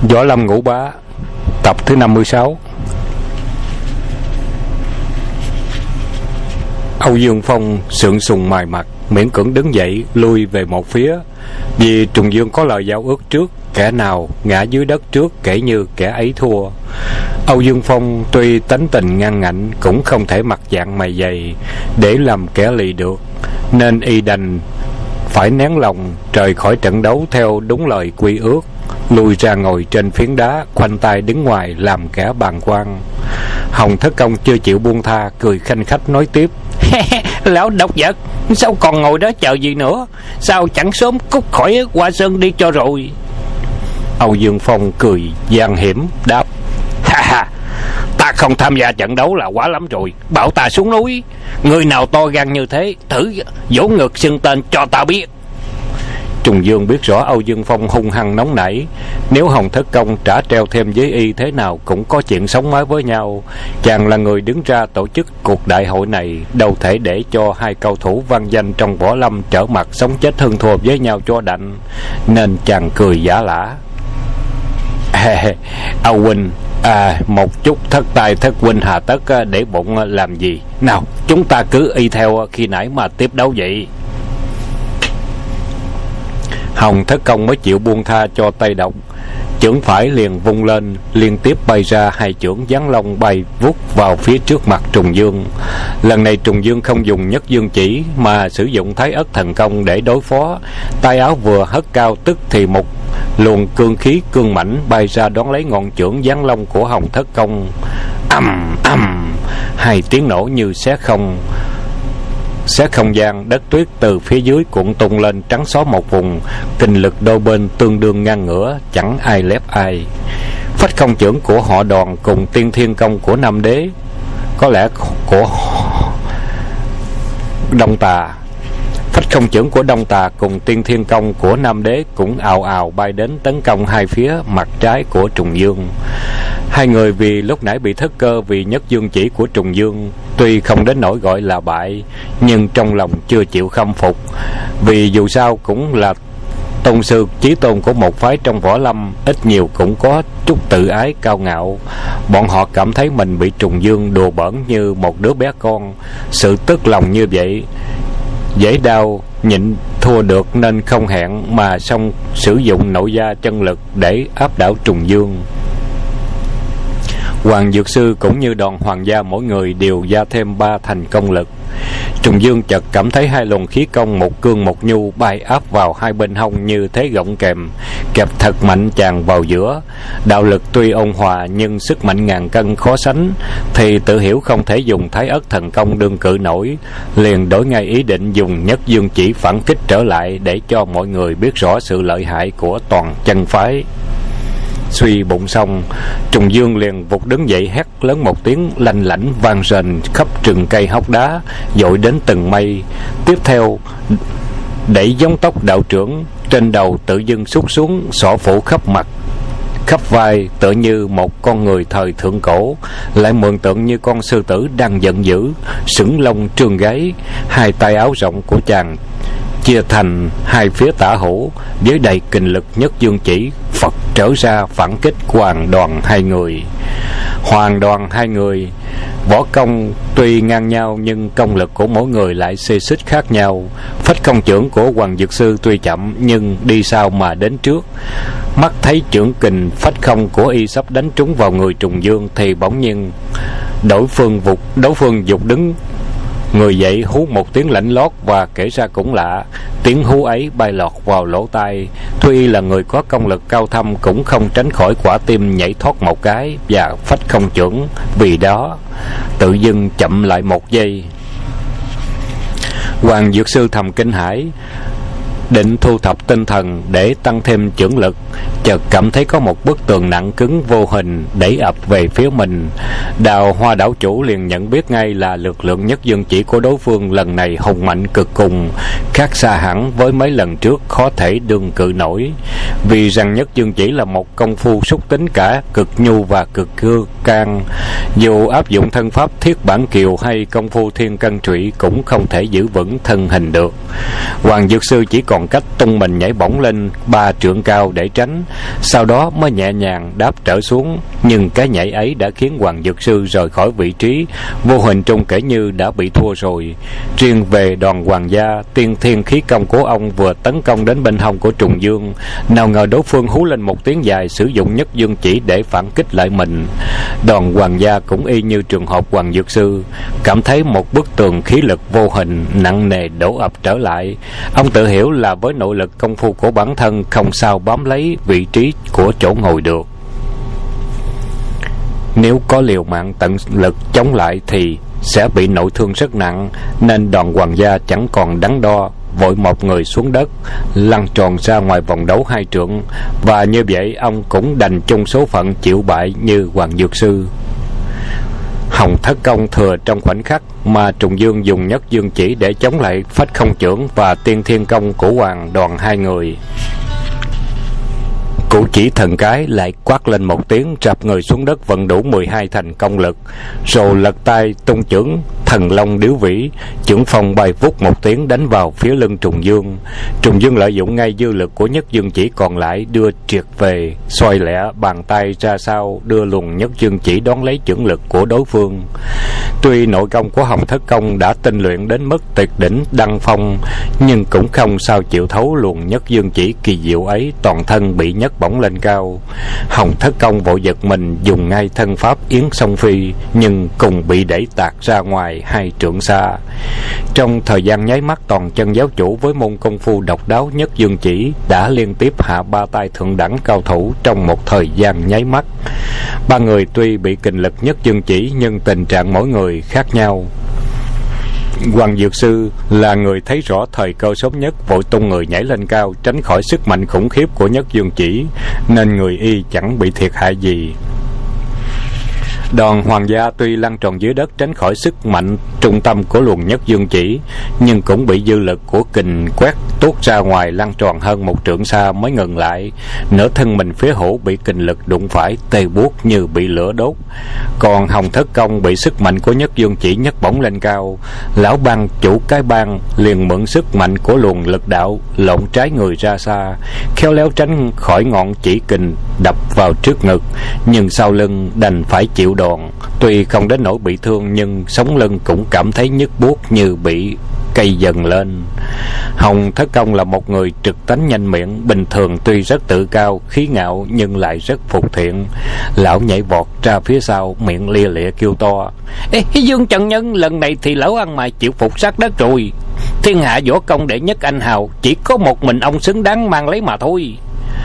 Võ Lâm Ngũ Bá, tập thứ 56. Âu Dương Phong sượng sùng mài mặt, miễn cưỡng đứng dậy lui về một phía, vì Trùng Dương có lời giao ước trước, kẻ nào ngã dưới đất trước kể như kẻ ấy thua. Âu Dương Phong tuy tánh tình ngang ngạnh, cũng không thể mặt dạng mày dày để làm kẻ lì được, nên y đành phải nén lòng rời khỏi trận đấu theo đúng lời quy ước, lui ra ngồi trên phiến đá, khoanh tay đứng ngoài làm kẻ bàng quan. Hồng Thất Công chưa chịu buông tha, cười khanh khách nói tiếp: Lão độc vật, sao còn ngồi đó chờ gì nữa? Sao chẳng sớm cút khỏi Hoa Sơn đi cho rồi? Âu Dương Phong cười gian hiểm đáp: Ha, ta không tham gia trận đấu là quá lắm rồi, bảo ta xuống núi. Người nào to gan như thế, thử vỗ ngực xưng tên cho ta biết. Trùng Dương biết rõ Âu Dương Phong hung hăng nóng nảy, nếu Hồng Thất Công trả treo thêm với y thế nào cũng có chuyện sống mái với nhau. Chàng là người đứng ra tổ chức cuộc đại hội này, đâu thể để cho hai cầu thủ vang danh trong võ lâm trở mặt sống chết hơn thua với nhau cho đành, nên chàng cười giả lả: Âu huynh, một chút thất tài thất huynh hà tất để bụng làm gì? Nào, chúng ta cứ y theo khi nãy mà tiếp đấu vậy. Hồng Thất Công mới chịu buông tha cho tay độc, chưởng phải liền vung lên, liên tiếp bay ra hai chưởng giáng long bay vút vào phía trước mặt Trùng Dương. Lần này Trùng Dương không dùng Nhất Dương Chỉ mà sử dụng Thái Ất Thần Công để đối phó. Tay áo vừa hất cao, tức thì một luồng cương khí cương mãnh bay ra đón lấy ngọn chưởng giáng long của Hồng Thất Công. Ầm ầm, hai tiếng nổ như xé không gian, đất tuyết từ phía dưới cuộn tung lên trắng xóa một vùng, kình lực đôi bên tương đương ngang ngửa, chẳng ai lép ai. Phách không chưởng của họ Đoàn cùng Tiên Thiên Công của Nam Đế, có lẽ của Đông Tà, phách không chưởng của Đông Tà cùng Tiên Thiên Công của Nam Đế cũng ào ào bay đến tấn công hai phía mặt trái của Trùng Dương. Hai người vì lúc nãy bị thất cơ vì Nhất Dương Chỉ của Trùng Dương, tuy không đến nỗi gọi là bại, nhưng trong lòng chưa chịu khâm phục, vì dù sao cũng là tôn sư chí tôn của một phái trong võ lâm, ít nhiều cũng có chút tự ái cao ngạo. Bọn họ cảm thấy mình bị Trùng Dương đùa bỡn như một đứa bé con. Sự tức lòng như vậy dễ đau nhịn thua được, nên không hẹn mà xong sử dụng nội gia chân lực để áp đảo Trùng Dương. Hoàng Dược Sư cũng như Đoàn Hoàng gia mỗi người đều gia thêm 3 thành công lực. Trùng Dương chợt cảm thấy hai luồng khí công một cương một nhu bay áp vào hai bên hông như thế gọng kềm, kẹp thật mạnh chàng vào giữa. Đạo lực tuy ôn hòa nhưng sức mạnh ngàn cân khó sánh, thì tự hiểu không thể dùng Thái Ất Thần Công đương cự nổi, liền đổi ngay ý định dùng Nhất Dương Chỉ phản kích trở lại, để cho mọi người biết rõ sự lợi hại của toàn chân phái. Suy bụng xong, Trùng Dương liền vụt đứng dậy, hét lớn một tiếng lanh lảnh vang rền khắp rừng cây hốc đá, dội đến từng mây. Tiếp theo đẩy giống tốc đạo trưởng, trên đầu tự dưng xúc xuống, xỏ phủ khắp mặt khắp vai, tựa như một con người thời thượng cổ, lại mượn tượng như con sư tử đang giận dữ, sững lông trương gáy. Hai tay áo rộng của chàng chia thành hai phía tả hữu, với đầy kình lực Nhất Dương Chỉ Phật trở ra phản kích Hoàng Đoàn hai người. Hoàng Đoàn hai người võ công tuy ngang nhau, nhưng công lực của mỗi người lại xê xích khác nhau. Phách không chưởng của Hoàng Dược Sư tuy chậm, nhưng đi sau mà đến trước. Mắt thấy chưởng kình phách không của y sắp đánh trúng vào người Trùng Dương, thì bỗng nhiên đối phương vụt đứng người dậy, hú một tiếng lạnh lót, và kể ra cũng lạ, tiếng hú ấy bay lọt vào lỗ tai. Tuy là người có công lực cao thâm, cũng không tránh khỏi quả tim nhảy thoát một cái, và phách không chuẩn vì đó tự dưng chậm lại một giây. Hoàng Dược Sư thầm kinh hãi, định thu thập tinh thần để tăng thêm chưởng lực, chợt cảm thấy có một bức tường nặng cứng vô hình đẩy ập về phía mình. Đào Hoa đảo chủ liền nhận biết ngay là lực lượng Nhất Dương Chỉ của đối phương lần này hùng mạnh cực cùng, khác xa hẳn với mấy lần trước, khó thể đương cự nổi. Vì rằng Nhất Dương Chỉ là một công phu xúc tính cả cực nhu và cực can. Dù áp dụng thân pháp thiết bản kiều hay công phu thiên cân trụy cũng không thể giữ vững thân hình được. Hoàng Dược Sư chỉ còn cách tung mình nhảy bổng lên 3 trượng cao để tránh, sau đó mới nhẹ nhàng đáp trở xuống. Nhưng cái nhảy ấy đã khiến Hoàng Dược Sư rời khỏi vị trí, vô hình trung kể như đã bị thua rồi. Riêng về Đoàn Hoàng gia, tiên thiên khí công của ông vừa tấn công đến bên hông của Trùng Dương, nào ngờ đối phương hú lên một tiếng dài, sử dụng Nhất Dương chỉ để phản kích lại mình. Đoàn Hoàng gia cũng y như trường hợp Hoàng Dược Sư, cảm thấy một bức tường khí lực vô hình nặng nề đổ ập trở lại. Ông tự hiểu là với nội lực công phu của bản thân không sao bám lấy vị trí của chỗ ngồi được. Nếu có liều mạng tận lực chống lại thì sẽ bị nội thương rất nặng, nên Đoàn Hoàng gia chẳng còn đắn đo, vội một người xuống đất, lăn tròn ra ngoài vòng đấu 2 trượng, và như vậy ông cũng đành chung số phận chịu bại như Hoàng Dược Sư. Hồng Thất Công thừa trong khoảnh khắc mà Trùng Dương dùng Nhất Dương chỉ để chống lại Phách Không Chưởng và Tiên Thiên Công của Hoàng Đoàn hai người. Cụ chỉ thần cái lại quát lên một tiếng, rạp người xuống đất vận đủ 12 thành công lực, rồi lật tay tung chưởng Thần Long Điếu Vĩ, chưởng phong bay vút một tiếng đánh vào phía lưng Trùng Dương. Trùng Dương lợi dụng ngay dư lực của Nhất Dương chỉ còn lại, đưa triệt về, xoay lẹ bàn tay ra sau, đưa luồng Nhất Dương chỉ đón lấy chưởng lực của đối phương. Tuy nội công của Hồng Thất Công đã tinh luyện đến mức tuyệt đỉnh đăng phong, nhưng cũng không sao chịu thấu luồng Nhất Dương chỉ kỳ diệu ấy, toàn thân bị nhấc bổng lên cao. Hồng Thất Công vội giật mình, dùng ngay thân pháp Yến Song Phi, nhưng cùng bị đẩy tạt ra ngoài 2 trượng xa. Trong thời gian nháy mắt, toàn chân giáo chủ với môn công phu độc đáo Nhất Dương chỉ đã liên tiếp hạ 3 tay thượng đẳng cao thủ trong một thời gian nháy mắt. 3 người tuy bị kình lực Nhất Dương chỉ, nhưng tình trạng mỗi người khác nhau. Hoàng Dược Sư là người thấy rõ thời cơ sớm nhất, vội tung người nhảy lên cao, tránh khỏi sức mạnh khủng khiếp của Nhất Dương chỉ, nên người y chẳng bị thiệt hại gì. Đoàn Hoàng gia tuy lăn tròn dưới đất tránh khỏi sức mạnh trung tâm của luồng Nhất Dương chỉ, nhưng cũng bị dư lực của kình quét tuốt ra ngoài, lăn tròn hơn 1 trượng xa mới ngừng lại. Nửa thân mình phía hữu bị kình lực đụng phải, tê buốt như bị lửa đốt. Còn Hồng Thất Công bị sức mạnh của Nhất Dương chỉ nhấc bổng lên cao. Lão bang chủ cái bang liền mượn sức mạnh của luồng lực đạo, lộn trái người ra xa, khéo léo tránh khỏi ngọn chỉ kình đập vào trước ngực, nhưng sau lưng đành phải chịu đòn. Tuy không đến nỗi bị thương, nhưng sống lưng cũng cảm thấy nhức buốt như bị cây dần lên. Hồng Thất Công là một người trực tánh nhanh miệng, bình thường tuy rất tự cao khí ngạo nhưng lại rất phục thiện. Lão nhảy vọt ra phía sau, miệng lia lịa kêu to: Ê, Dương Trần Nhân, lần này thì lão ăn mày chịu phục sát đất rồi. Thiên hạ võ công đệ nhất anh hào, chỉ có một mình ông xứng đáng mang lấy mà thôi.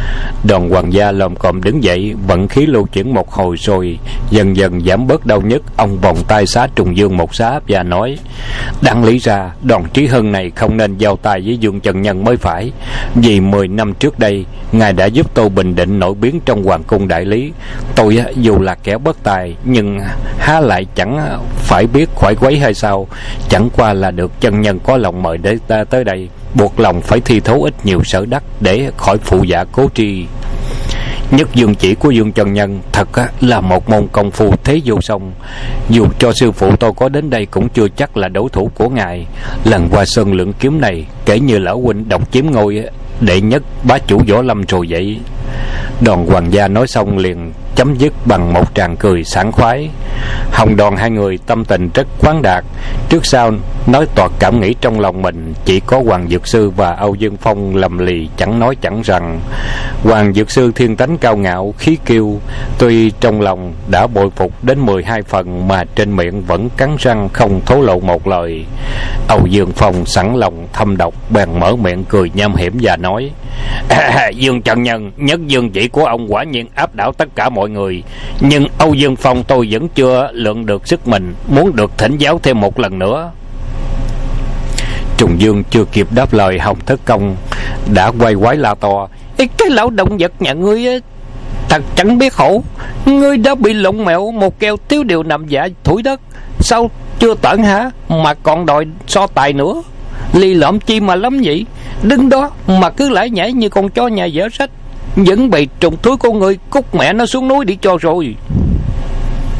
Đoàn Hoàng gia lồm cồm đứng dậy, vận khí lưu chuyển một hồi rồi dần dần giảm bớt đau nhức. Ông vòng tay xá Trùng Dương một xá và nói: Đáng lý ra Đoàn Trí Hân này không nên giao tay với Dương Trần Nhân mới phải, vì 10 năm trước đây ngài đã giúp tôi bình định nổi biến trong hoàng cung đại lý. Tôi dù là kẻ bất tài, nhưng há lại chẳng phải biết khỏi quấy hay sao? Chẳng qua là được Trần Nhân có lòng mời để ta tới đây, buộc lòng phải thi thố ít nhiều sở đắc để khỏi phụ dạ cố tri. Nhất Dương chỉ của Dương Trần Nhân thật là một môn công phu thế vô song, dù cho sư phụ tôi có đến đây cũng chưa chắc là đối thủ của ngài. Lần qua sơn lưỡng kiếm này, kể như lão huynh độc chiếm ngôi đệ nhất bá chủ võ lâm rồi vậy. Đoàn Hoàng gia nói xong liền chấm dứt bằng một tràng cười sảng khoái. Hồng Đoàn hai người tâm tình rất khoáng đạt, trước sau nói toạc cảm nghĩ trong lòng mình. Chỉ có Hoàng Dược Sư và Âu Dương Phong lầm lì chẳng nói chẳng rằng. Hoàng Dược Sư thiên tánh cao ngạo khí kiêu, tuy trong lòng đã bội phục đến 12 phần mà trên miệng vẫn cắn răng không thổ lộ một lời. Âu Dương Phong sẵn lòng thâm độc, bèn mở miệng cười nham hiểm và nói: Dương Trần Nhân, Nhất Dương chỉ của ông quả nhiên áp đảo tất cả mọi người, nhưng Âu Dương Phong tôi vẫn chưa lượng được sức mình, muốn được thỉnh giáo thêm một lần nữa. Trùng Dương chưa kịp đáp lời, Hồng Thất Công đã quay quái la to: Cái lão động vật nhà ngươi thật chẳng biết khổ. Ngươi đã bị lộn mẹo một keo thiếu điều nằm dạ thủi đất, sao chưa tận hả mà còn đòi so tài nữa? Ly lõm chi mà lắm vậy? Đứng đó mà cứ lải nhải như con chó nhà dở sách, vẫn bày trùng thúi con người, cút mẹ nó xuống núi đi cho rồi.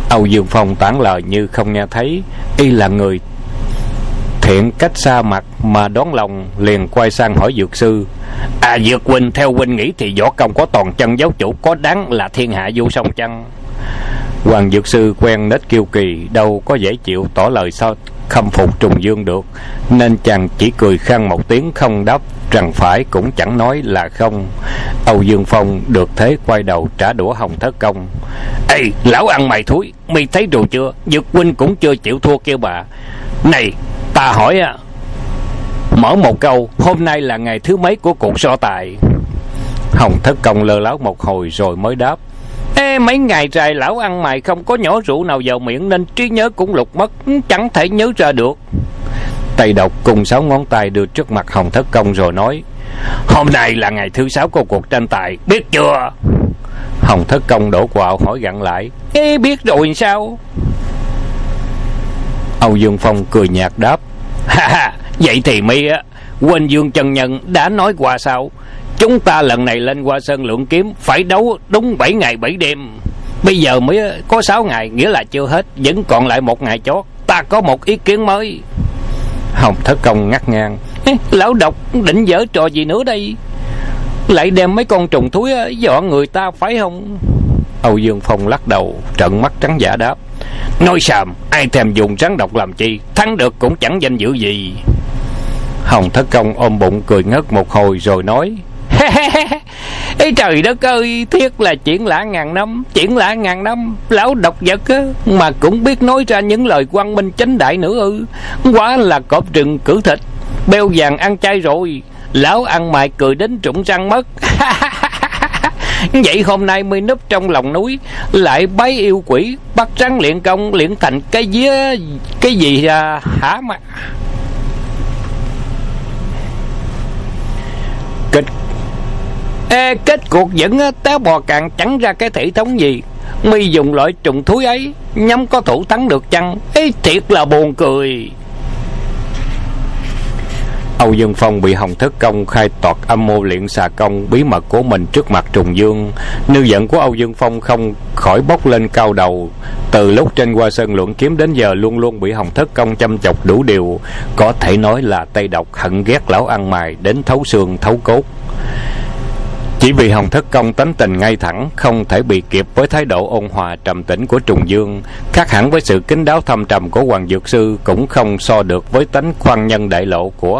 Âu Dương Phong tản lời như không nghe thấy. Y là người thiện cách xa mặt mà đón lòng, liền quay sang hỏi dược sư: Dược huynh, theo huynh nghĩ thì võ công có toàn chân giáo chủ có đáng là thiên hạ vô song chăng? Hoàng dược sư quen nết kiêu kỳ, đâu có dễ chịu tỏ lời sao khâm phục Trùng Dương được, nên chàng chỉ cười khăn một tiếng, không đáp rằng phải cũng chẳng nói là không. Âu Dương Phong được thế quay đầu trả đũa Hồng Thất Công: Ê, lão ăn mày thúi, mi thấy rồi chưa? Dược huynh cũng chưa chịu thua kêu bà. Này, ta hỏi mở một câu, hôm nay là ngày thứ mấy của cuộc so tài? Hồng Thất Công lơ láo một hồi rồi mới đáp: Ê, mấy ngày dài lão ăn mày không có nhỏ rượu nào vào miệng nên trí nhớ cũng lục mất, chẳng thể nhớ ra được. Tây Độc cùng 6 ngón tay đưa trước mặt Hồng Thất Công rồi nói: Hôm nay là ngày thứ 6 của cuộc tranh tài, biết chưa? Hồng Thất Công đổ quạo hỏi gặn lại: Ê, biết rồi sao? Âu Dương Phong cười nhạt đáp: Vậy thì mi quên Dương chân nhân đã nói qua sao? Chúng ta lần này lên Hoa Sơn luyện kiếm phải đấu đúng 7 ngày 7 đêm. Bây giờ mới có 6 ngày, nghĩa là chưa hết, vẫn còn lại 1 ngày chót. Ta có một ý kiến mới. Hồng Thất Công ngắt ngang: Lão Độc định giở trò gì nữa đây? Lại đem mấy con trùng thúi dọa người ta phải không? Âu Dương Phong lắc đầu, trợn mắt trắng dã đáp: Nói xàm, ai thèm dùng rắn độc làm chi, thắng được cũng chẳng danh dự gì. Hồng Thất Công ôm bụng cười ngất một hồi rồi nói: Ê trời đất ơi, thiết là chuyện lạ ngàn năm, chuyện lạ ngàn năm. Lão độc vật mà cũng biết nói ra những lời quang minh chánh đại nữa ư? Quá là cọp rừng cử thịt, beo vàng ăn chay rồi. Lão ăn mày cười đến trụng răng mất. Vậy hôm nay mới núp trong lòng núi, lại bái yêu quỷ, bắt rắn luyện công, luyện thành cái vía cái gì hả mà? Kết cuộc vẫn té bò càng chẳng ra cái thể thống gì. Mi dùng loại trùng thúi ấy, nhắm có thủ thắng được chăng? Thiệt là buồn cười. Âu Dương Phong bị Hồng Thất Công khai toạc âm mưu luyện xà công bí mật của mình trước mặt Trùng Dương. Nư giận của Âu Dương Phong không khỏi bốc lên cao đầu. Từ lúc trên Hoa Sơn luận kiếm đến giờ luôn luôn bị Hồng Thất Công chăm chọc đủ điều. Có thể nói là Tây Độc hận ghét lão ăn mày đến thấu xương thấu cốt. Chỉ vì Hồng Thất Công tánh tình ngay thẳng, không thể bị kịp với thái độ ôn hòa trầm tĩnh của Trùng Dương, khác hẳn với sự kín đáo thâm trầm của Hoàng Dược Sư, cũng không so được với tánh khoan nhân đại lộ của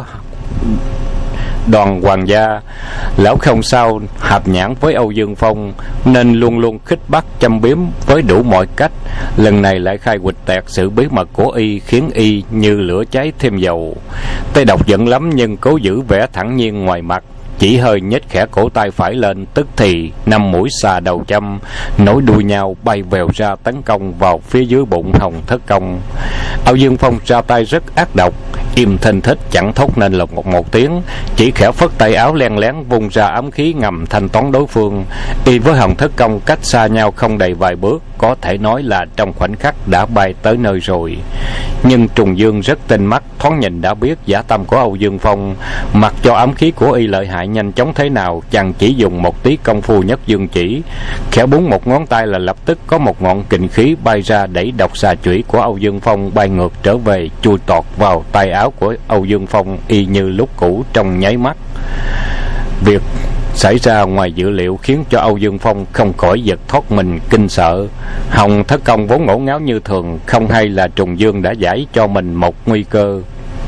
Đoàn Hoàng gia. Lão không sao hạp nhãn với Âu Dương Phong, nên luôn luôn khích bắt châm biếm với đủ mọi cách. Lần này lại khai quịch tẹt sự bí mật của y, khiến y như lửa cháy thêm dầu. Tây Độc giận lắm nhưng cố giữ vẻ thẳng nhiên ngoài mặt, chỉ hơi nhếch khẽ cổ tay phải lên, tức thì 5 mũi xà đầu châm nối đuôi nhau bay vèo ra tấn công vào phía dưới bụng Hồng Thất Công. Âu Dương Phong ra tay rất ác độc, im thình thích chẳng thốt nên là một tiếng, chỉ khẽ phất tay áo len lén vung ra ám khí ngầm thanh toán đối phương. Y với Hồng Thất Công cách xa nhau không đầy vài bước, có thể nói là trong khoảnh khắc đã bay tới nơi rồi. Nhưng Trùng Dương rất tinh mắt, thoáng nhìn đã biết dã tâm của Âu Dương Phong. Mặc cho ám khí của y lợi hại nhanh chóng thế nào, chàng chỉ dùng một tí công phu nhất dương chỉ, khẽ búng một ngón tay là lập tức có một ngọn kình khí bay ra đẩy độc xà chủy của Âu Dương Phong bay ngược trở về, chui tọt vào tay áo của Âu Dương Phong y như lúc cũ trong nháy mắt. Việc xảy ra ngoài dự liệu khiến cho Âu Dương Phong không khỏi giật thoát mình kinh sợ. Hồng Thất Công vốn ngổ ngáo như thường, không hay là Trùng Dương đã giải cho mình một nguy cơ.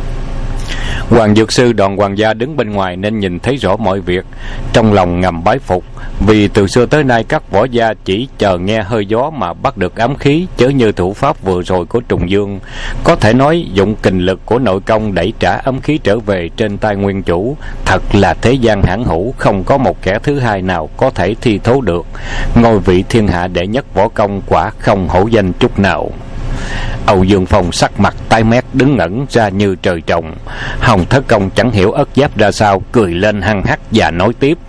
Hoàng Dược Sư Đoàn Hoàng gia đứng bên ngoài nên nhìn thấy rõ mọi việc, trong lòng ngầm bái phục, vì từ xưa tới nay các võ gia chỉ chờ nghe hơi gió mà bắt được ám khí, chớ như thủ pháp vừa rồi của Trùng Dương. Có thể nói dụng kình lực của nội công đẩy trả ám khí trở về trên tay nguyên chủ, thật là thế gian hãn hữu, không có một kẻ thứ hai nào có thể thi thố được. Ngôi vị thiên hạ đệ nhất võ công quả không hổ danh chút nào. Âu Dương Phong sắc mặt tái mét đứng ngẩn ra như trời trồng. Hồng Thất Công chẳng hiểu ất giáp ra sao, cười lên hăng hắc và nói tiếp: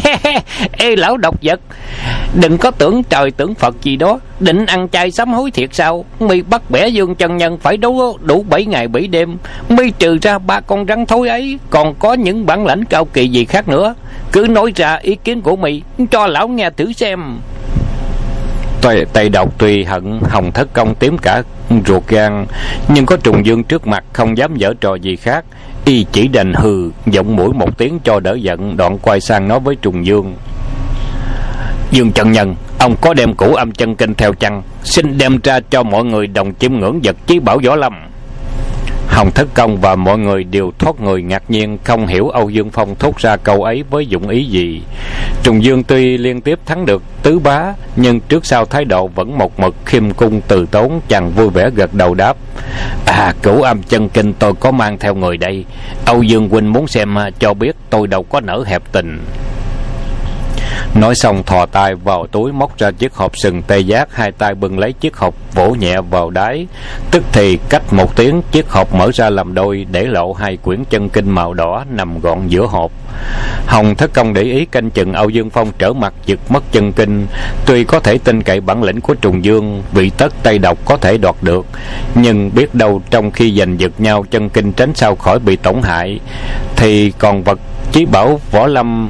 Ê lão độc vật, đừng có tưởng trời tưởng Phật gì đó, định ăn chay sám hối thiệt sao? Mi bắt bẻ Dương chân nhân phải đấu đủ 7 ngày 7 đêm, mi trừ ra 3 con rắn thối ấy còn có những bản lãnh cao kỳ gì khác nữa? Cứ nói ra ý kiến của mi cho lão nghe thử xem. Tây Độc tuy hận Hồng Thất Công tím cả ruột gan, nhưng có Trùng Dương trước mặt không dám giở trò gì khác. Y chỉ đành hừ giọng mũi một tiếng cho đỡ giận, đoạn quay sang nói với Trùng Dương: Dương chân nhân, ông có đem Cửu Âm Chân Kinh theo chăng? Xin đem ra cho mọi người đồng chiêm ngưỡng vật chí bảo võ lâm. Hồng Thất Công và mọi người đều thoát người ngạc nhiên, không hiểu Âu Dương Phong thốt ra câu ấy với dụng ý gì. Trùng Dương tuy liên tiếp thắng được tứ bá, nhưng trước sau thái độ vẫn một mực khiêm cung từ tốn. Chàng vui vẻ gật đầu đáp: Cửu Âm Chân Kinh tôi có mang theo người đây. Âu Dương huynh muốn xem cho biết, tôi đâu có nỡ hẹp tình. Nói xong thò tay vào túi móc ra chiếc hộp sừng tê giác, hai tay bưng lấy chiếc hộp vỗ nhẹ vào đáy. Tức thì cách một tiếng, chiếc hộp mở ra làm đôi, để lộ hai quyển chân kinh màu đỏ nằm gọn giữa hộp. Hồng Thất Công để ý canh chừng Âu Dương Phong trở mặt giật mất chân kinh. Tuy có thể tin cậy bản lĩnh của Trùng Dương, vị tất Tây Độc có thể đoạt được, nhưng biết đâu trong khi giành giật nhau chân kinh tránh sao khỏi bị tổn hại, thì còn vật chí bảo võ lâm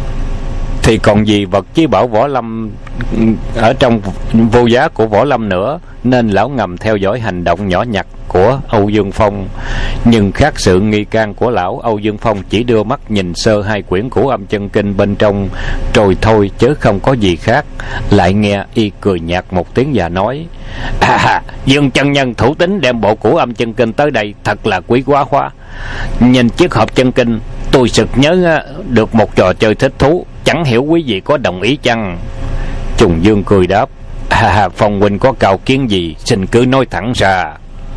vật chí bảo võ lâm ở trong vô giá của võ lâm nữa. Nên lão ngầm theo dõi hành động nhỏ nhặt của Âu Dương Phong. Nhưng khác sự nghi can của lão, Âu Dương Phong chỉ đưa mắt nhìn sơ hai quyển Cửu Âm Chân Kinh bên trong rồi thôi, chứ không có gì khác. Lại nghe y cười nhạt một tiếng và nói: Dương chân nhân thủ tín đem bộ Cửu Âm Chân Kinh tới đây, thật là quý quá hóa. Nhìn chiếc hộp chân kinh, tôi sực nhớ được một trò chơi thích thú, chẳng hiểu quý vị có đồng ý chăng? Trùng Dương cười đáp: Phong huynh có cao kiến gì, xin cứ nói thẳng ra.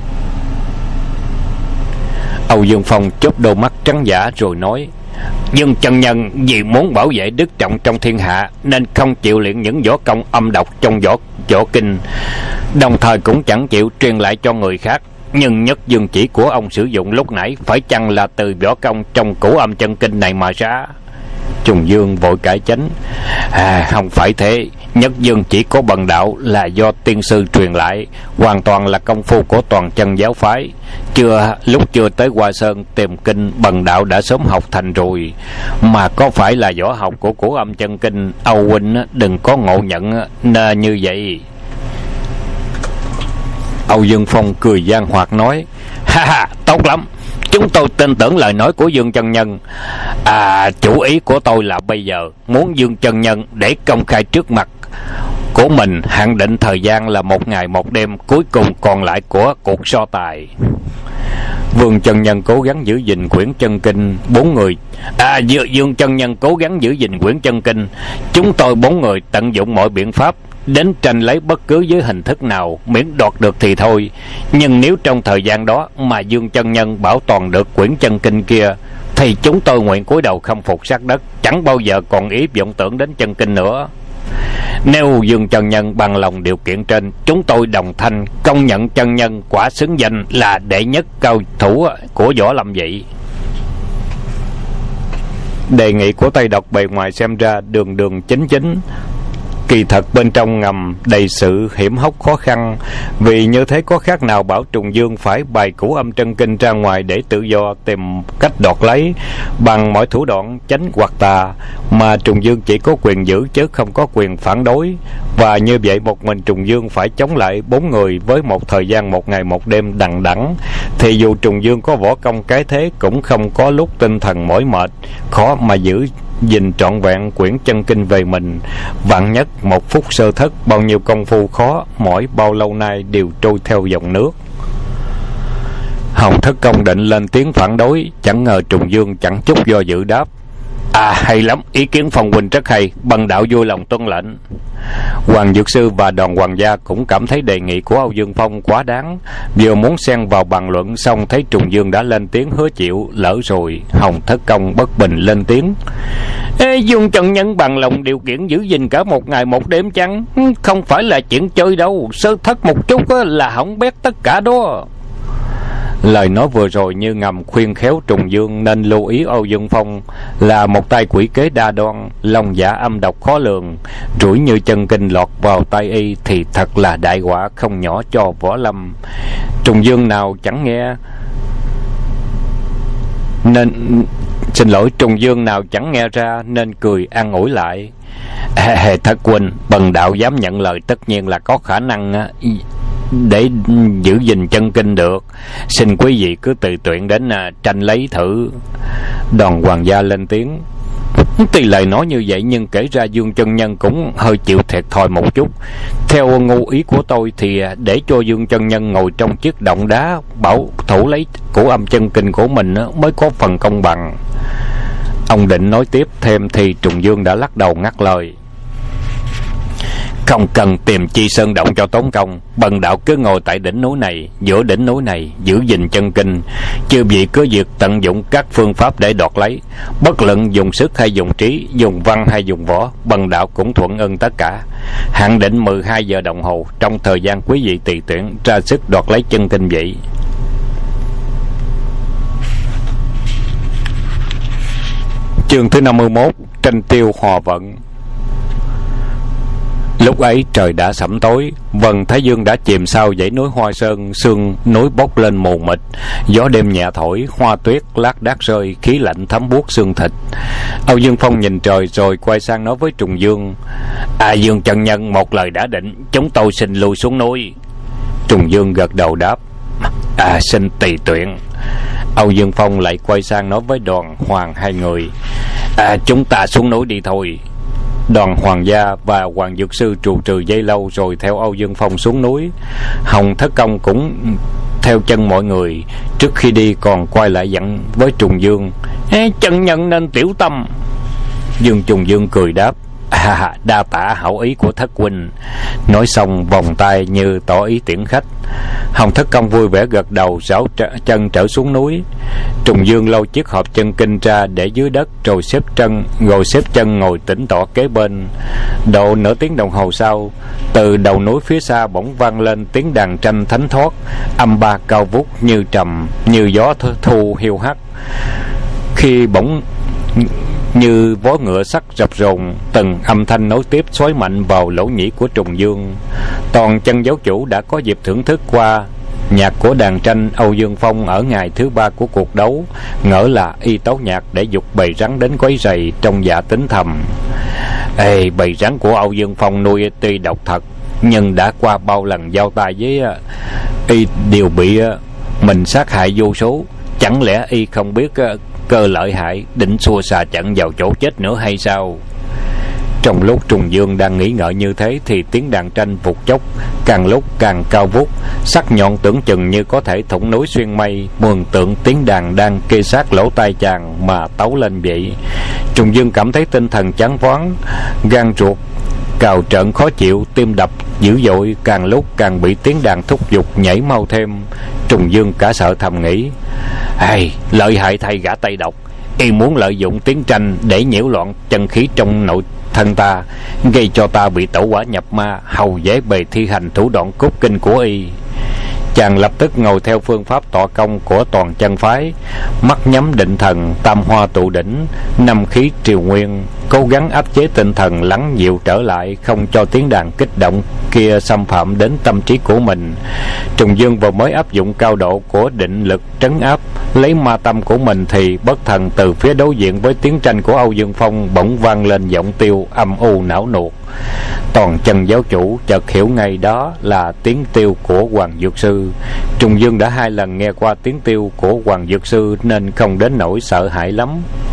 Âu Dương Phong chớp đôi mắt trắng dã rồi nói: Dương chân nhân vì muốn bảo vệ đức trọng trong thiên hạ, nên không chịu luyện những võ công âm độc trong võ kinh, đồng thời cũng chẳng chịu truyền lại cho người khác. Nhưng nhất dương chỉ của ông sử dụng lúc nãy phải chăng là từ võ công trong Cửu Âm Chân Kinh này mà ra? Trùng Dương vội cải chánh: Không phải thế. Nhất dương chỉ có bần đạo là do tiên sư truyền lại, hoàn toàn là công phu của toàn chân giáo phái. Lúc chưa tới Hoa Sơn tìm kinh, bần đạo đã sớm học thành rồi. Mà có phải là võ học của Cửu Âm Chân Kinh, Âu huynh đừng có ngộ nhận như vậy. Âu Dương Phong cười gian hoạt nói: Tốt lắm, chúng tôi tin tưởng lời nói của Dương chân nhân. Chủ ý của tôi là bây giờ muốn Dương chân nhân để công khai trước mặt của mình hạn định thời gian là 1 ngày 1 đêm cuối cùng còn lại của cuộc so tài. Vương chân nhân cố gắng giữ gìn quyển chân kinh. 4 người Dương chân nhân cố gắng giữ gìn quyển chân kinh. Chúng tôi 4 người tận dụng mọi biện pháp đến tranh lấy bất cứ với hình thức nào, miễn đoạt được thì thôi. Nhưng nếu trong thời gian đó mà Dương chân nhân bảo toàn được quyển chân kinh kia, thì chúng tôi nguyện cúi đầu khâm phục sát đất, chẳng bao giờ còn ý vọng tưởng đến chân kinh nữa. Nếu Dương chân nhân bằng lòng điều kiện trên, chúng tôi đồng thanh công nhận chân nhân quả xứng danh là đệ nhất cao thủ của võ lâm vậy. Đề nghị của Tây Độc bề ngoài xem ra đường đường chính chính, kỳ thật bên trong ngầm đầy sự hiểm hóc khó khăn. Vì như thế có khác nào bảo Trùng Dương phải bày Cửu Âm Chân Kinh ra ngoài để tự do tìm cách đoạt lấy bằng mọi thủ đoạn chánh hoặc tà, mà Trùng Dương chỉ có quyền giữ chứ không có quyền phản đối. Và như vậy một mình Trùng Dương phải chống lại 4 người với một thời gian 1 ngày 1 đêm đằng đẵng, thì dù Trùng Dương có võ công cái thế cũng không có lúc tinh thần mỏi mệt, khó mà giữ gìn trọn vẹn quyển chân kinh về mình. Vạn nhất 1 phút sơ thất, bao nhiêu công phu khó mỏi bao lâu nay đều trôi theo dòng nước. Hồng Thất Công định lên tiếng phản đối, chẳng ngờ Trùng Dương chẳng chút do dự đáp: Hay lắm, ý kiến Phong huynh rất hay, bần đạo vui lòng tuân lệnh. Hoàng Dược Sư và Đoàn Hoàng gia cũng cảm thấy đề nghị của Âu Dương Phong quá đáng, vừa muốn xen vào bàn luận, xong thấy Trùng Dương đã lên tiếng hứa chịu, lỡ rồi. Hồng Thất Công bất bình lên tiếng: Dương chân nhân bằng lòng điều kiện giữ gìn cả 1 ngày 1 đêm chăng? Không phải là chuyện chơi đâu, sơ thất một chút là hỏng bét tất cả đó. Lời nói vừa rồi như ngầm khuyên khéo Trùng Dương nên lưu ý Âu Dương Phong là một tay quỷ kế đa đoan, lòng dạ âm độc khó lường. Rủi như chân kinh lọt vào tay y thì thật là đại họa không nhỏ cho võ lâm. Trùng Dương nào chẳng nghe Trùng Dương nào chẳng nghe ra nên cười an ủi lại: Thất huynh, bần đạo dám nhận lời tất nhiên là có khả năng để giữ gìn chân kinh được. Xin quý vị cứ tự tuyển đến tranh lấy thử. Đoàn Hoàng gia lên tiếng. Tuy lời nói như vậy nhưng kể ra Dương chân nhân cũng hơi chịu thiệt thòi một chút. Theo ngu ý của tôi thì để cho Dương chân nhân ngồi trong chiếc động đá bảo thủ lấy của âm chân kinh của mình mới có phần công bằng. Ông định nói tiếp thêm thì Trùng Dương đã lắc đầu ngắt lời. Không cần tìm chi sơn động cho tốn công. Bần đạo cứ ngồi tại đỉnh núi này, giữa đỉnh núi này giữ gìn chân kinh. Chư vị cứ việc tận dụng các phương pháp để đoạt lấy. Bất luận dùng sức hay dùng trí, dùng văn hay dùng võ, bần đạo cũng thuận ưng tất cả. Hạn định 12 giờ đồng hồ. Trong thời gian quý vị tùy tuyển ra sức đoạt lấy chân kinh vậy. Chương thứ 51. Tranh tiêu hòa vận. Lúc ấy trời đã sẫm tối, vầng thái dương đã chìm sau dãy núi Hoa Sơn, sương núi bốc lên mù mịt, gió đêm nhẹ thổi, hoa tuyết lác đác rơi, khí lạnh thấm buốt xương thịt. Âu Dương Phong nhìn trời rồi quay sang nói với Trùng Dương. Dương chân nhân, một lời đã định, chúng tôi xin lui xuống núi. Trùng Dương gật đầu đáp. Xin tùy tuyển. Âu Dương Phong lại quay sang nói với Đoàn Hoàng hai người. Chúng ta xuống núi đi thôi. Đoàn Hoàng gia và Hoàng Dược Sư trù trừ dây lâu rồi theo Âu Dương Phong xuống núi. Hồng Thất Công cũng theo chân mọi người. Trước khi đi còn quay lại dặn với Trùng Dương. Chân nhân nên tiểu tâm. Trùng Dương cười đáp. Đa tả hảo ý của thất huynh. Nói xong vòng tay như tỏ ý tiễn khách. Hồng Thất Công vui vẻ gật đầu, rảo chân trở xuống núi. Trùng Dương lau chiếc hộp chân kinh ra để dưới đất, rồi xếp chân ngồi tĩnh tọa kế bên. Độ nửa tiếng đồng hồ sau, từ đầu núi phía xa bỗng vang lên tiếng đàn tranh thánh thoát, âm ba cao vút như trầm như gió thu hiu hắt. Khi bỗng như vó ngựa sắt rập rồn, từng âm thanh nối tiếp xoáy mạnh vào lỗ nhĩ của Trùng Dương. Toàn chân giáo chủ đã có dịp thưởng thức qua nhạc của đàn tranh Âu Dương Phong ở ngày thứ 3 của cuộc đấu, ngỡ là y tấu nhạc để giục bầy rắn đến quấy rầy, trong dạ tính thầm. Bầy rắn của Âu Dương Phong nuôi tuy độc thật, nhưng đã qua bao lần giao tay với y đều bị mình sát hại vô số. Chẳng lẽ y không biết cơ lợi hại, định xua xà trận vào chỗ chết nữa hay sao? Trong lúc Trùng Dương đang nghĩ ngợi như thế thì tiếng đàn tranh vụt chốc càng lúc càng cao vút, sắc nhọn tưởng chừng như có thể thủng núi xuyên mây, mường tượng tiếng đàn đang kê sát lỗ tai chàng mà tấu lên vậy. Trùng Dương cảm thấy tinh thần chán váng, gan ruột cào trợn khó chịu, tim đập dữ dội, càng lúc càng bị tiếng đàn thúc giục nhảy mau thêm. Trùng Dương cả sợ thầm nghĩ. Lợi hại thay gã Tây Độc, y muốn lợi dụng tiếng tranh để nhiễu loạn chân khí trong nội thân ta, gây cho ta bị tẩu hỏa nhập ma, hầu dễ bề thi hành thủ đoạn cốt kinh của y. Chàng lập tức ngồi theo phương pháp tọa công của Toàn chân phái, mắt nhắm định thần, tam hoa tụ đỉnh, năm khí triều nguyên, cố gắng áp chế tinh thần lắng dịu trở lại, không cho tiếng đàn kích động kia xâm phạm đến tâm trí của mình. Trùng Dương vừa mới áp dụng cao độ của định lực trấn áp lấy ma tâm của mình thì bất thần từ phía đối diện với tiếng tranh của Âu Dương Phong bỗng vang lên giọng tiêu âm u não nuột. Toàn chân giáo chủ chợt hiểu ngay đó là tiếng tiêu của Hoàng Dược Sư. Trùng Dương đã 2 lần nghe qua tiếng tiêu của Hoàng Dược Sư nên không đến nỗi sợ hãi lắm.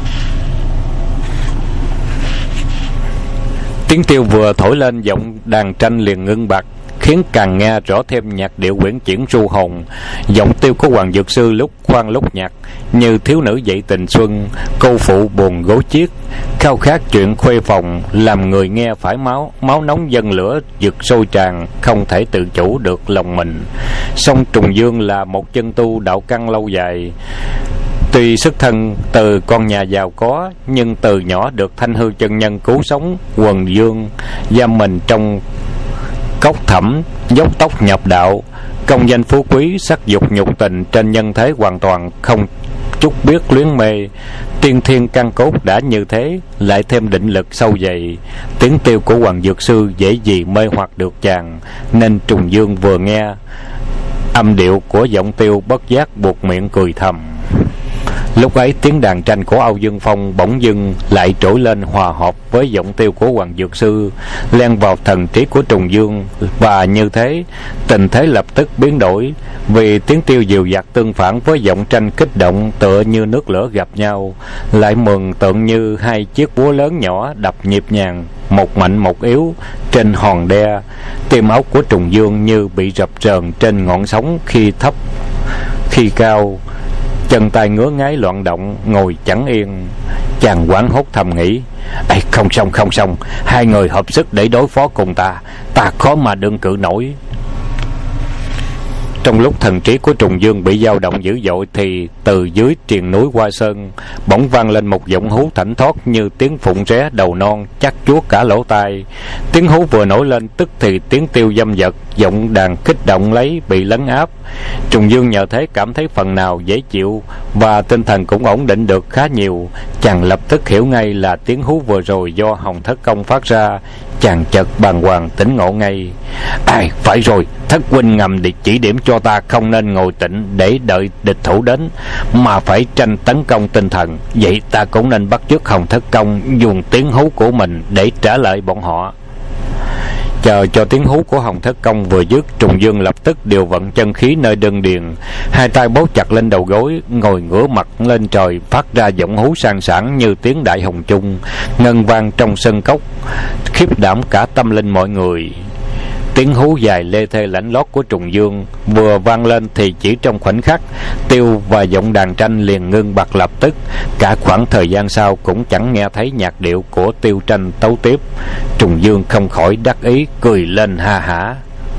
Tiếng tiêu vừa thổi lên, giọng đàn tranh liền ngưng bặt, khiến càng nghe rõ thêm nhạc điệu uyển chuyển ru hồn. Giọng tiêu của Hoàng Dược Sư lúc khoan lúc nhạc, như thiếu nữ dậy tình xuân, câu phụ buồn gối chiếc, khao khát chuyện khuê phòng, làm người nghe phải máu nóng dâng lửa giật sôi tràn, không thể tự chủ được lòng mình. Song Trùng Dương là một chân tu đạo căn lâu dài, tuy xuất thân từ con nhà giàu có, nhưng từ nhỏ được Thanh Hư chân nhân cứu sống, quần dương giam mình trong cốc thẳm, dốc tóc nhập đạo, công danh phú quý, sắc dục nhục tình trên nhân thế hoàn toàn không chút biết luyến mê. Tiên thiên căn cốt đã như thế, lại thêm định lực sâu dày, tiếng tiêu của Hoàng Dược Sư dễ gì mê hoặc được chàng, nên Trùng Dương vừa nghe âm điệu của giọng tiêu bất giác buộc miệng cười thầm. Lúc ấy tiếng đàn tranh của Âu Dương Phong bỗng dưng lại trỗi lên hòa hợp với giọng tiêu của Hoàng Dược Sư, len vào thần trí của Trùng Dương, và như thế tình thế lập tức biến đổi, vì tiếng tiêu dịu dặt tương phản với giọng tranh kích động tựa như nước lửa gặp nhau, lại mường tượng như hai chiếc búa lớn nhỏ đập nhịp nhàng, một mạnh một yếu trên hòn đe. Tim ốc của Trùng Dương như bị rập rờn trên ngọn sóng, khi thấp khi cao, chân tay ngứa ngáy loạn động, ngồi chẳng yên. Chàng hoảng hốt thầm nghĩ: không xong, hai người hợp sức để đối phó cùng ta khó mà đương cự nổi. Trong lúc thần trí của Trùng Dương bị dao động dữ dội, thì từ dưới triền núi Hoa Sơn bỗng vang lên một giọng hú thảnh thót như tiếng phụng ré đầu non, chắc chuốt cả lỗ tai. Tiếng hú vừa nổi lên, tức thì tiếng tiêu dâm dật, giọng đàn kích động lấy bị lấn áp. Trùng Dương nhờ thế cảm thấy phần nào dễ chịu, và tinh thần cũng ổn định được khá nhiều. Chàng lập tức hiểu ngay là tiếng hú vừa rồi do Hồng Thất Công phát ra. Chàng chợt bàng hoàng tỉnh ngộ ngay: phải rồi, Thất huynh ngầm chỉ điểm cho ta không nên ngồi tịnh để đợi địch thủ đến, mà phải tranh tấn công tinh thần. Vậy ta cũng nên bắt chước Hồng Thất Công dùng tiếng hú của mình để trả lời bọn họ. Chờ cho tiếng hú của Hồng Thất Công vừa dứt, Trùng Dương lập tức điều vận chân khí nơi đân điền, hai tay bấu chặt lên đầu gối, ngồi ngửa mặt lên trời, phát ra giọng hú sang sảng như tiếng đại hồng chung, ngân vang trong sân cốc, khiếp đảm cả tâm linh mọi người. Tiếng hú dài lê thê lãnh lót của Trùng Dương vừa vang lên thì chỉ trong khoảnh khắc, tiêu và giọng đàn tranh liền ngưng bặt lập tức. Cả khoảng thời gian sau cũng chẳng nghe thấy nhạc điệu của tiêu tranh tấu tiếp. Trùng Dương không khỏi đắc ý cười lên ha hả.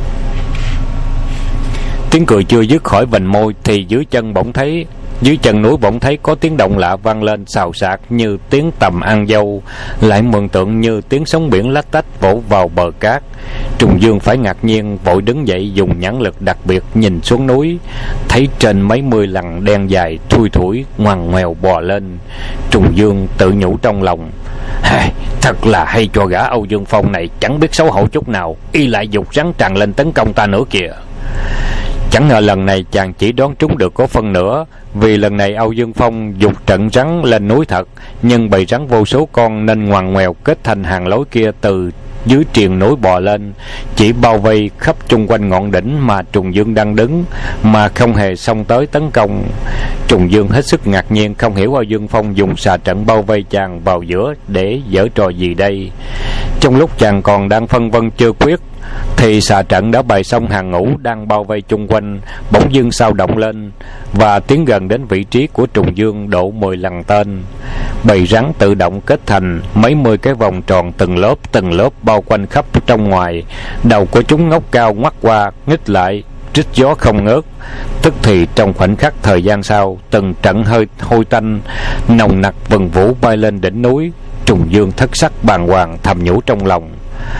Tiếng cười chưa dứt khỏi vành môi thì dưới chân núi bỗng thấy có tiếng động lạ vang lên xào xạc như tiếng tầm ăn dâu, lại mường tượng như tiếng sóng biển lách tách vỗ vào bờ cát. Trùng Dương phải ngạc nhiên, vội đứng dậy dùng nhãn lực đặc biệt nhìn xuống núi, thấy trên mấy mươi lằn đen dài thui thủi ngoằn ngoèo bò lên. Trùng Dương tự nhủ trong lòng: thật là hay cho gã Âu Dương Phong này chẳng biết xấu hổ chút nào, y lại dục rắn tràn lên tấn công ta nữa kìa. Chẳng ngờ lần này chàng chỉ đoán trúng được có phân nửa, vì lần này Âu Dương Phong dục trận rắn lên núi thật, nhưng bầy rắn vô số con nên ngoằn ngoèo kết thành hàng lối kia từ dưới triền núi bò lên, chỉ bao vây khắp chung quanh ngọn đỉnh mà Trùng Dương đang đứng, mà không hề xông tới tấn công. Trùng Dương hết sức ngạc nhiên, không hiểu Âu Dương Phong dùng xà trận bao vây chàng vào giữa để giở trò gì đây. Trong lúc chàng còn đang phân vân chưa quyết, thì xà trận đã bày xong hàng ngũ đang bao vây chung quanh bỗng dưng sao động lên, và tiến gần đến vị trí của Trùng Dương độ 10 lằn tên. Bầy rắn tự động kết thành mấy mươi cái vòng tròn từng lớp bao quanh khắp trong ngoài. Đầu của chúng ngóc cao ngoắt qua nghích lại, rít gió không ngớt. Tức thì trong khoảnh khắc thời gian sau, từng trận hơi hôi tanh nồng nặc vần vũ bay lên đỉnh núi. Trùng Dương thất sắc bàng hoàng thầm nhủ trong lòng: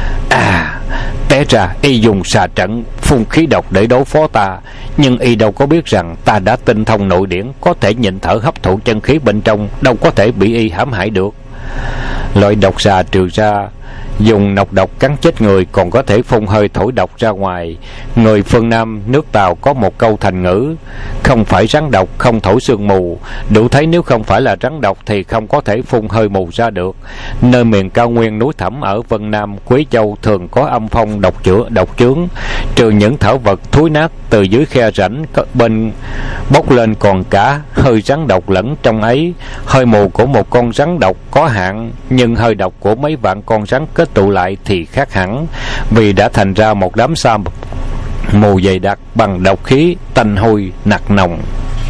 té ra y dùng xà trận phun khí độc để đối phó ta, nhưng y đâu có biết rằng ta đã tinh thông nội điển, có thể nhịn thở hấp thụ chân khí bên trong, đâu có thể bị y hãm hại được. Loại độc xà trừ ra dùng nọc độc cắn chết người, còn có thể phun hơi thổi độc ra ngoài. Người phương Nam nước Tàu có một câu thành ngữ: không phải rắn độc không thổi sương mù. Đủ thấy nếu không phải là rắn độc thì không có thể phun hơi mù ra được. Nơi miền cao nguyên núi thẳm ở Vân Nam, Quế Châu thường có âm phong độc chướng. Trừ những thảo vật thối nát từ dưới khe rãnh bên bốc lên, còn cả hơi rắn độc lẫn trong ấy. Hơi mù của một con rắn độc có hạn, nhưng hơi độc của mấy vạn con rắn kết tụ lại thì khác hẳn, vì đã thành ra một đám sa mù dày đặc bằng độc khí tanh hôi nặc nồng.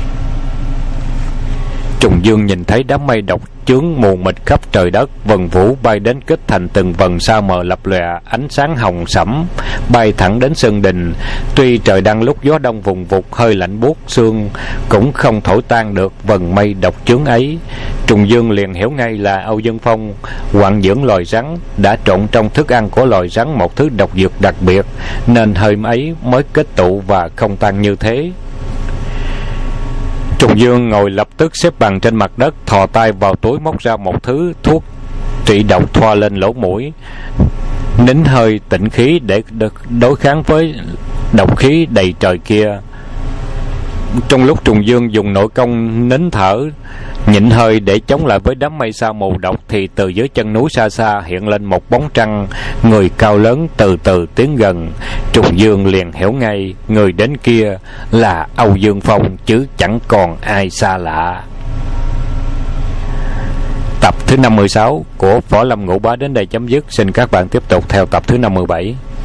Trùng Dương nhìn thấy đám mây độc chướng mù mịt khắp trời đất, vần vũ bay đến kết thành từng vần sao mờ lập lòe ánh sáng hồng sẫm, bay thẳng đến sân đình. Tuy trời đang lúc gió đông vùng vụt hơi lạnh buốt xương, cũng không thổi tan được vần mây độc chướng ấy. Trùng Dương liền hiểu ngay là Âu Dương Phong hoạn dưỡng loài rắn, đã trộn trong thức ăn của loài rắn một thứ độc dược đặc biệt, nên hơi ấy mới kết tụ và không tan như thế. Trùng Dương ngồi lập tức xếp bằng trên mặt đất, thò tay vào túi móc ra một thứ thuốc trị độc thoa lên lỗ mũi, nín hơi tĩnh khí để đối kháng với độc khí đầy trời kia. Trong lúc Trùng Dương dùng nội công nín thở nhịn hơi để chống lại với đám mây sa mù độc, thì từ dưới chân núi xa xa hiện lên một bóng trăng, người cao lớn từ từ tiến gần. Trùng Dương liền hiểu ngay, người đến kia là Âu Dương Phong chứ chẳng còn ai xa lạ. Tập thứ 56 của Võ Lâm Ngũ Bá đến đây chấm dứt. Xin các bạn tiếp tục theo tập thứ 57.